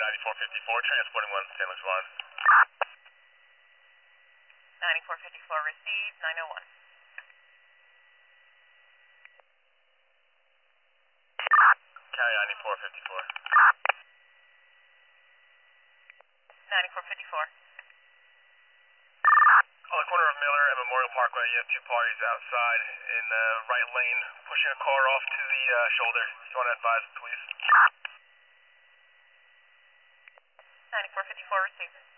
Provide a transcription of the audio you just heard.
9454, transporting 1 St. Louis 1. 9454 received, 901. Carry 9454. 9454. On the corner of Miller and Memorial Parkway, you have 2 parties outside in the right lane, pushing a car off to the shoulder. If you want to advise, please. 9454 received.